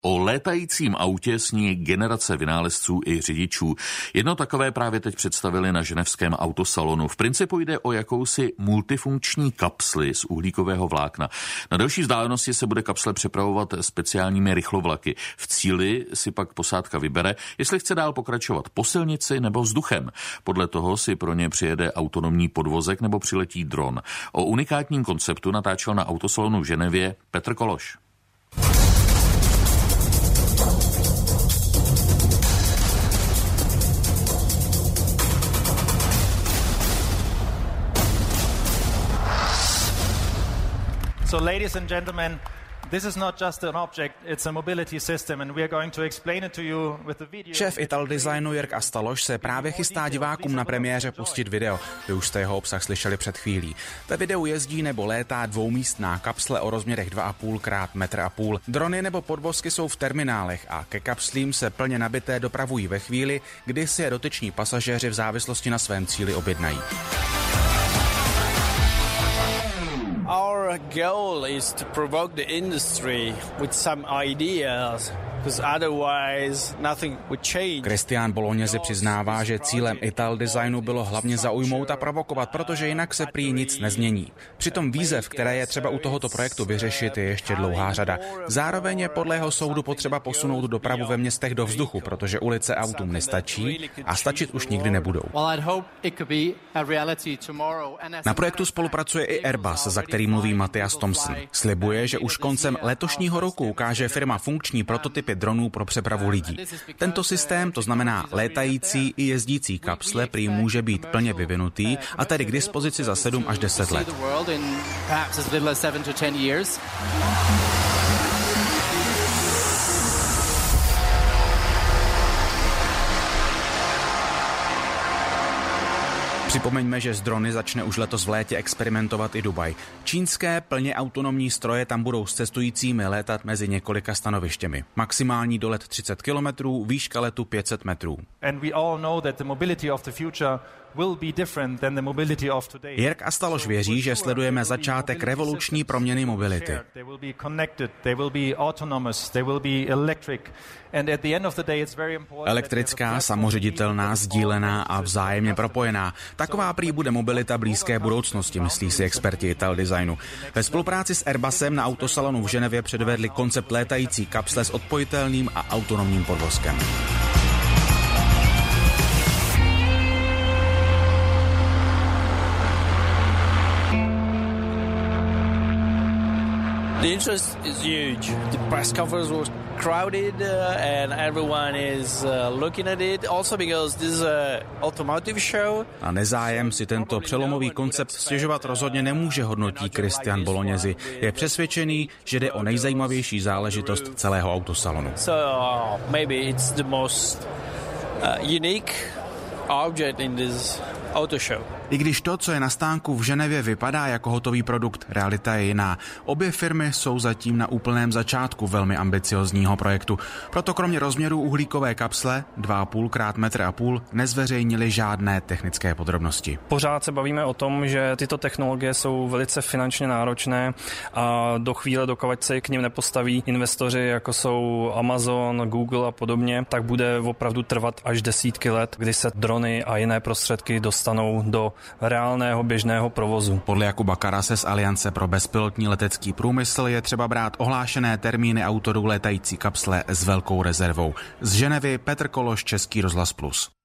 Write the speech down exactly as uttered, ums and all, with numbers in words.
O létajícím autě sní generace vynálezců i řidičů. Jedno takové právě teď představili na ženevském autosalonu. V principu jde o jakousi multifunkční kapsli z uhlíkového vlákna. Na delší vzdálenosti se bude kapsle přepravovat speciálními rychlovlaky. V cíli si pak posádka vybere, jestli chce dál pokračovat po silnici nebo vzduchem. Podle toho si pro ně přijede autonomní podvozek nebo přiletí dron. O unikátním konceptu natáčel na autosalonu v Ženevě Petr Kološ. So, ladies and gentlemen, this is not just an object, it's a mobility system and we are going to explain it to you with the video. Šéf Italdesignu Jörg Astaloš se právě chystá divákům na premiéře pustit video. Vy už jste jeho obsah slyšeli před chvílí. Ve videu jezdí nebo létá dvoumístná kapsle o rozměrech dva a půl krát metr a půl. Drony nebo podvozky jsou v terminálech a ke kapslím se plně nabité dopravují ve chvíli, kdy si je dotyční pasažéři v závislosti na svém cíli objednají. Our goal is to provoke the industry with some ideas, because otherwise nothing would change. Christian Bolognesi přiznává, že cílem Italdesignu bylo hlavně zaujmout a provokovat, protože jinak se prý nic nezmění. Přitom výzev, které je třeba u tohoto projektu vyřešit, je ještě dlouhá řada. Zároveň je podle jeho soudu potřeba posunout dopravu ve městech do vzduchu, protože ulice autům nestačí a stačit už nikdy nebudou. Na projektu spolupracuje i Airbus, za který mluví Matthias Thomsen. Slibuje, že už koncem letošního roku ukáže firma funkční prototypy dronů pro přepravu lidí. Tento systém, to znamená létající i jezdící kapsle, prý může být plně vyvinutý a tedy k dispozici za sedm až deset let. Připomeňme, že s drony začne už letos v létě experimentovat i Dubaj. Čínské plně autonomní stroje tam budou s cestujícími létat mezi několika stanovištěmi. Maximální dolet třicet kilometrů, výška letu pět set metrů. Jörg Astaloš věří, že sledujeme začátek revoluční proměny mobility. Elektrická, samoředitelná, sdílená a vzájemně propojená. Taková prý bude mobilita blízké budoucnosti, myslí si experti Italdesignu. Ve spolupráci s Airbusem na autosalonu v Ženevě předvedli koncept létající kapsle s odpojitelným a autonomním podvozkem. The interest is huge. The press conference was crowded uh, and everyone is uh, looking at it. Also because this is a automotive show. A nezájem si tento přelomový koncept stěžovat rozhodně nemůže, hodnotí Christian Bolognesi. Je přesvědčený, že jde o nejzajímavější záležitost celého autosalonu. So uh, maybe it's the most uh, unique object in this auto show. I když to, co je na stánku v Ženevě, vypadá jako hotový produkt, realita je jiná. Obě firmy jsou zatím na úplném začátku velmi ambiciozního projektu. Proto kromě rozměru uhlíkové kapsle dva a půl krát metr a půl nezveřejnili žádné technické podrobnosti. Pořád se bavíme o tom, že tyto technologie jsou velice finančně náročné a do chvíle, dokud se k nim nepostaví investoři, jako jsou Amazon, Google a podobně, tak bude opravdu trvat až desítky let, kdy se drony a jiné prostředky dostanou do reálného běžného provozu. Podle Jakuba Karase z Aliance pro bezpilotní letecký průmysl je třeba brát ohlášené termíny autoru létající kapsle s velkou rezervou. Z Ženevy Petr Kološ, Český rozhlas Plus.